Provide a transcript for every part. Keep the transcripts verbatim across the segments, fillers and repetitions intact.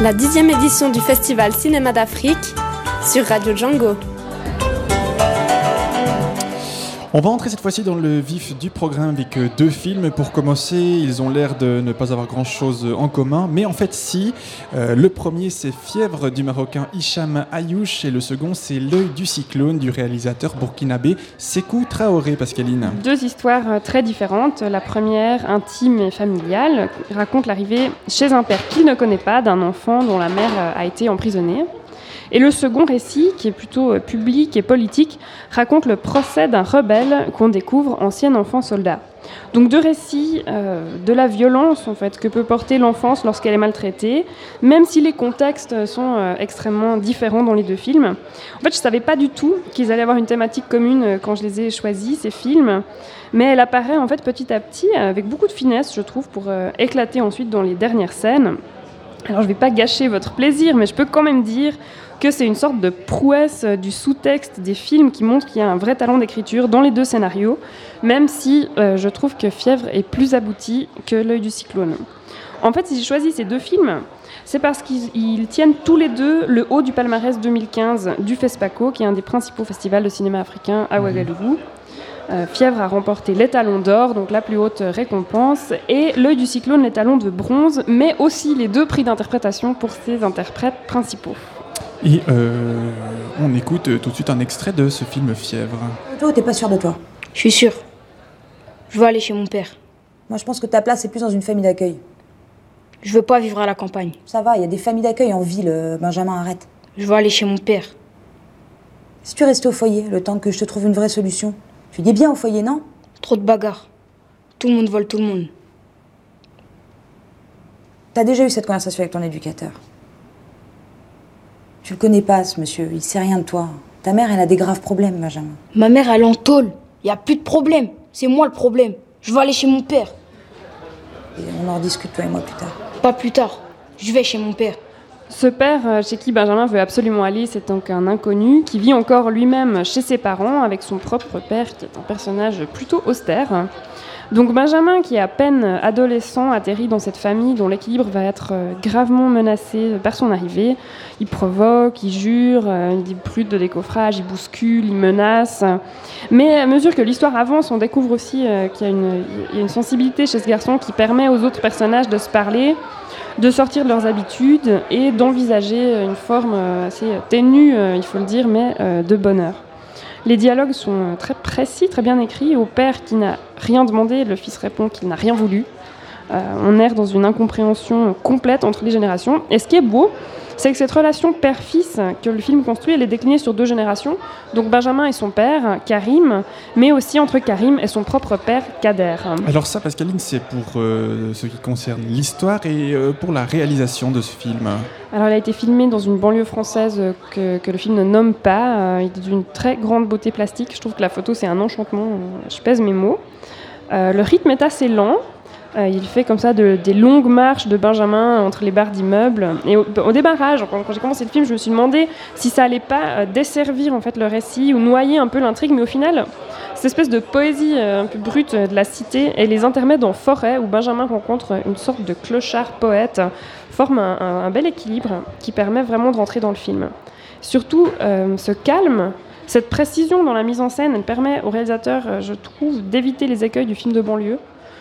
la dixième édition du Festival Cinéma d'Afrique sur Radio Django. On va entrer cette fois-ci dans le vif du programme avec deux films. Pour commencer, ils ont l'air de ne pas avoir grand-chose en commun, mais en fait si. Euh, le premier, c'est Fièvre du Marocain Hicham Ayouch et le second, c'est L'œil du cyclone du réalisateur burkinabé Sékou Traoré. Pascaline. Deux histoires très différentes. La première, intime et familiale, raconte l'arrivée chez un père qu'il ne connaît pas d'un enfant dont la mère a été emprisonnée. Et le second récit, qui est plutôt public et politique, raconte le procès d'un rebelle qu'on découvre ancien enfant soldat. Donc deux récits euh, de la violence en fait, que peut porter l'enfance lorsqu'elle est maltraitée, même si les contextes sont euh, extrêmement différents dans les deux films. En fait, je ne savais pas du tout qu'ils allaient avoir une thématique commune quand je les ai choisis, ces films, mais elle apparaît en fait petit à petit avec beaucoup de finesse, je trouve, pour euh, éclater ensuite dans les dernières scènes. Alors je ne vais pas gâcher votre plaisir, mais je peux quand même dire que c'est une sorte de prouesse du sous-texte des films qui montre qu'il y a un vrai talent d'écriture dans les deux scénarios, même si euh, je trouve que Fièvre est plus abouti que L'œil du cyclone. En fait, si j'ai choisi ces deux films, c'est parce qu'ils tiennent tous les deux le haut du palmarès deux mille quinze du FESPACO, qui est un des principaux festivals de cinéma africain à Ouagadougou. Euh, Fièvre a remporté l'étalon d'or, donc la plus haute récompense, et L'œil du cyclone, l'étalon de bronze, mais aussi les deux prix d'interprétation pour ses interprètes principaux. Et euh, on écoute tout de suite un extrait de ce film Fièvre. Toi, t'es pas sûr de toi? Je suis sûr. Je veux aller chez mon père. Moi, je pense que ta place est plus dans une famille d'accueil. Je veux pas vivre à la campagne. Ça va, il y a des familles d'accueil en ville, euh, Benjamin, arrête. Je veux aller chez mon père. Si tu restais au foyer, le temps que je te trouve une vraie solution. Tu dis bien au foyer, non? Trop de bagarres. Tout le monde vole tout le monde. T'as déjà eu cette conversation avec ton éducateur. Tu le connais pas, ce monsieur. Il sait rien de toi. Ta mère, elle a des graves problèmes, Benjamin. Ma mère, elle en tôle. Y a plus de problème. C'est moi le problème. Je veux aller chez mon père. Et on en rediscute, toi et moi, plus tard. Pas plus tard. Je vais chez mon père. Ce père chez qui Benjamin veut absolument aller, c'est donc un inconnu qui vit encore lui-même chez ses parents avec son propre père, qui est un personnage plutôt austère. Donc Benjamin, qui est à peine adolescent, atterrit dans cette famille dont l'équilibre va être gravement menacé par son arrivée. Il provoque, il jure, il dit brut de décoffrage, il bouscule, il menace. Mais à mesure que l'histoire avance, on découvre aussi qu'il y a une, il y a une sensibilité chez ce garçon qui permet aux autres personnages de se parler, de sortir de leurs habitudes et d'envisager une forme assez ténue, il faut le dire, mais de bonheur. Les dialogues sont très précis, très bien écrits. Au père qui n'a rien demandé, le fils répond qu'il n'a rien voulu. Euh, on erre dans une incompréhension complète entre les générations. Et ce qui est beau, c'est que cette relation père-fils que le film construit, elle est déclinée sur deux générations. Donc Benjamin et son père, Karim, mais aussi entre Karim et son propre père, Kader. Alors ça, Pascaline, c'est pour euh, ce qui concerne l'histoire et euh, pour la réalisation de ce film. Alors, il a été filmé dans une banlieue française que, que le film ne nomme pas. Euh, il est d'une très grande beauté plastique. Je trouve que la photo, c'est un enchantement. Je pèse mes mots. Euh, le rythme est assez lent. Euh, il fait comme ça de, des longues marches de Benjamin entre les barres d'immeubles. Et au, au démarrage, quand, quand j'ai commencé le film, je me suis demandé si ça allait pas euh, desservir en fait, le récit ou noyer un peu l'intrigue. Mais au final, cette espèce de poésie euh, un peu brute de la cité et les intermèdes en forêt où Benjamin rencontre une sorte de clochard poète forment un, un, un bel équilibre qui permet vraiment de rentrer dans le film. Surtout, euh, ce calme, cette précision dans la mise en scène, elle permet au réalisateur, euh, je trouve, d'éviter les écueils du film de banlieue.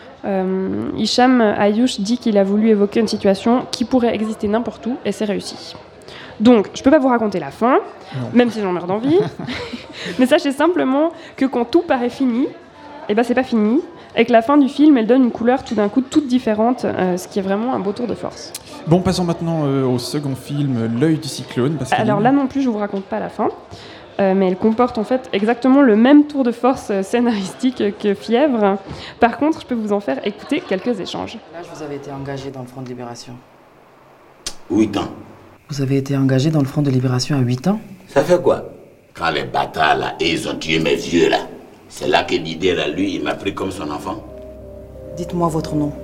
Euh, Hicham Ayouch dit qu'il a voulu évoquer une situation qui pourrait exister n'importe où, et c'est réussi. Donc, je ne peux pas vous raconter la fin, non. Même si j'en meurs d'envie, mais sachez simplement que quand tout paraît fini, eh ben, c'est pas fini, et que la fin du film, elle donne une couleur tout d'un coup toute différente, euh, ce qui est vraiment un beau tour de force. Bon, passons maintenant euh, au second film, L'œil du cyclone. Parce Alors là non plus, je ne vous raconte pas la fin. Euh, mais elle comporte en fait exactement le même tour de force scénaristique que Fièvre. Par contre, je peux vous en faire écouter quelques échanges. Là, vous avez été engagé dans le Front de Libération. huit ans. Vous avez été engagé dans le Front de Libération à huit ans? Ça fait quoi? Quand les bâtards là, et ils ont tué mes vieux là, c'est là que Didier là, lui, il m'a pris comme son enfant. Dites-moi votre nom.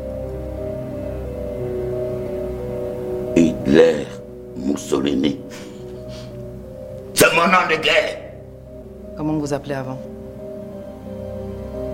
Hitler Mussolini. C'est mon nom de guerre. Comment vous appelez avant?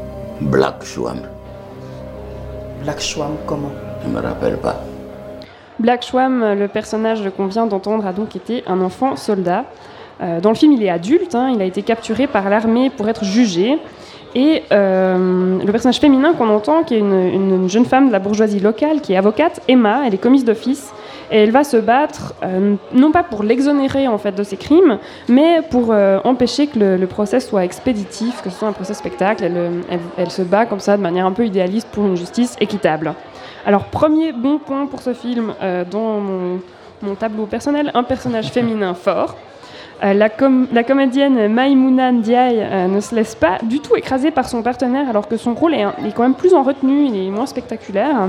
Black Schwam. Black Schwam, comment? Je me rappelle pas. Black Schwam, le personnage qu'on vient d'entendre, a donc été un enfant soldat. Euh, dans le film, il est adulte, hein, il a été capturé par l'armée pour être jugé. Et euh, le personnage féminin qu'on entend, qui est une, une jeune femme de la bourgeoisie locale, qui est avocate, Emma, elle est commise d'office, et elle va se battre, euh, non pas pour l'exonérer en fait, de ses crimes, mais pour euh, empêcher que le, le procès soit expéditif, que ce soit un procès spectacle. Elle, elle, elle se bat comme ça, de manière un peu idéaliste, pour une justice équitable. Alors, premier bon point pour ce film, euh, dans mon, mon tableau personnel, un personnage féminin fort. Euh, la, com- la comédienne Maïmouna Ndiaye euh, ne se laisse pas du tout écraser par son partenaire, alors que son rôle est, est quand même plus en retenue, il est moins spectaculaire.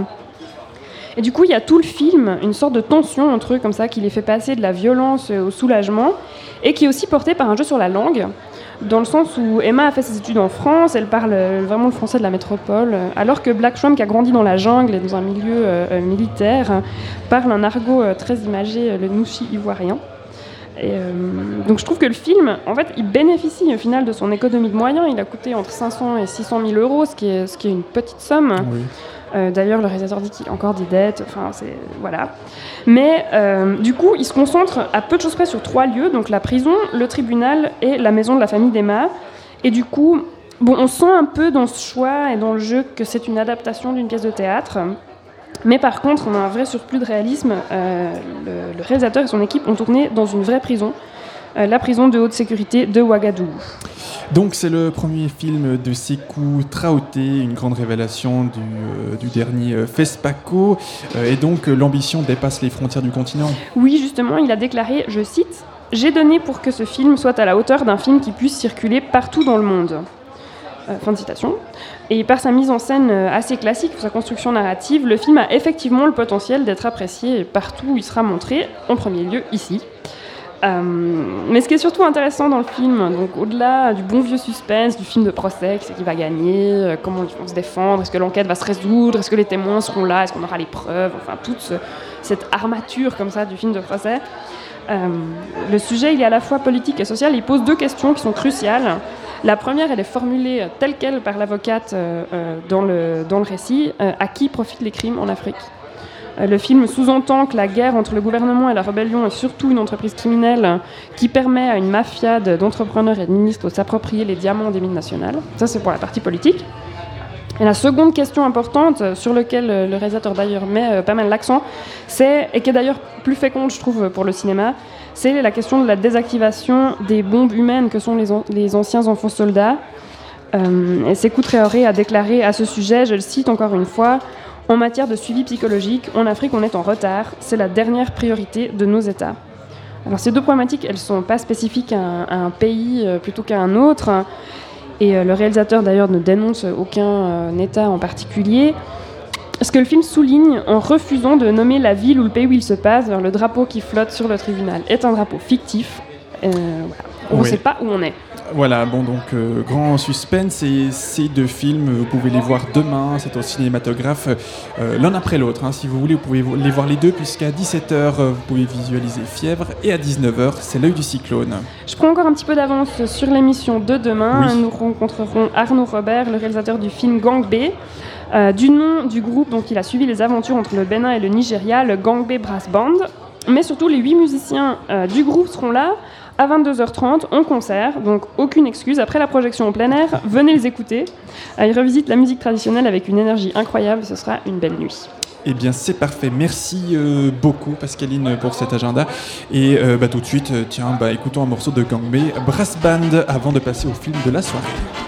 Et du coup, il y a tout le film, une sorte de tension entre eux, comme ça, qui les fait passer de la violence au soulagement, et qui est aussi portée par un jeu sur la langue, dans le sens où Emma a fait ses études en France, elle parle vraiment le français de la métropole, alors que Black Schwam, qui a grandi dans la jungle et dans un milieu euh, militaire, parle un argot euh, très imagé, le nouchi ivoirien. Et euh, donc je trouve que le film, en fait, il bénéficie au final de son économie de moyens. Il a coûté entre cinq cents et six cent mille euros, ce qui est, ce qui est une petite somme. Oui. Euh, d'ailleurs, le réalisateur dit qu'il a encore des dettes. Enfin, c'est voilà. Mais euh, du coup, il se concentre à peu de choses près sur trois lieux, donc la prison, le tribunal et la maison de la famille d'Emma. Et du coup, bon, on sent un peu dans ce choix et dans le jeu que c'est une adaptation d'une pièce de théâtre. Mais par contre, on a un vrai surplus de réalisme. Euh, le, le réalisateur et son équipe ont tourné dans une vraie prison, euh, la prison de haute sécurité de Ouagadougou. Donc c'est le premier film de Sékou Traoré, une grande révélation du, euh, du dernier euh, FESPACO. Euh, et donc euh, l'ambition dépasse les frontières du continent. Oui, justement, il a déclaré, je cite, « J'ai donné pour que ce film soit à la hauteur d'un film qui puisse circuler partout dans le monde. » Euh, fin de citation. Et par sa mise en scène assez classique, sa construction narrative, le film a effectivement le potentiel d'être apprécié partout où il sera montré, en premier lieu ici. Euh, mais ce qui est surtout intéressant dans le film, donc au-delà du bon vieux suspense, du film de procès, qui c'est qui va gagner, euh, comment ils vont se défendre, est-ce que l'enquête va se résoudre, est-ce que les témoins seront là, est-ce qu'on aura les preuves, enfin toute ce, cette armature comme ça du film de procès. Euh, le sujet, il est à la fois politique et social, il pose deux questions qui sont cruciales. La première, elle est formulée telle quelle par l'avocate euh, euh, dans, le, dans le récit. Euh, à qui profitent les crimes en Afrique ? euh, Le film sous-entend que la guerre entre le gouvernement et la rébellion est surtout une entreprise criminelle qui permet à une mafia d'entrepreneurs et de ministres de s'approprier les diamants des mines nationales. Ça, c'est pour la partie politique. Et la seconde question importante, sur laquelle le réalisateur d'ailleurs met euh, pas mal l'accent, c'est, et qui est d'ailleurs plus féconde, je trouve, pour le cinéma, c'est la question de la désactivation des bombes humaines que sont les, an- les anciens enfants soldats. Euh, et Sékou Traoré a déclaré à ce sujet, je le cite encore une fois, « En matière de suivi psychologique, en Afrique, on est en retard. C'est la dernière priorité de nos États. » Alors ces deux problématiques, elles ne sont pas spécifiques à un, à un pays euh, plutôt qu'à un autre. Et euh, le réalisateur, d'ailleurs, ne dénonce aucun euh, État en particulier. Ce que le film souligne en refusant de nommer la ville ou le pays où il se passe, le drapeau qui flotte sur le tribunal est un drapeau fictif. Euh, voilà. On ne oui. sait pas où on est. Voilà, bon donc euh, grand suspense, et ces deux films, vous pouvez les voir demain, c'est au cinématographe, euh, l'un après l'autre, hein, si vous voulez, vous pouvez les voir les deux, puisqu'à dix-sept heures, vous pouvez visualiser Fièvre, et à dix-neuf heures, c'est L'œil du cyclone. Je prends encore un petit peu d'avance sur l'émission de demain. Oui. Nous rencontrerons Arnaud Robert, le réalisateur du film Gang B, euh, du nom du groupe, donc il a suivi les aventures entre le Bénin et le Nigeria, le Gang B Brass Band, mais surtout les huit musiciens euh, du groupe seront là, à vingt-deux heures trente, en concert, donc aucune excuse. Après la projection en plein air, venez les écouter. Ils revisitent la musique traditionnelle avec une énergie incroyable, ce sera une belle nuit. Eh bien, c'est parfait. Merci euh, beaucoup, Pascaline, pour cet agenda. Et euh, bah, tout de suite, euh, tiens, bah, écoutons un morceau de Gang B, Brass Band, avant de passer au film de la soirée.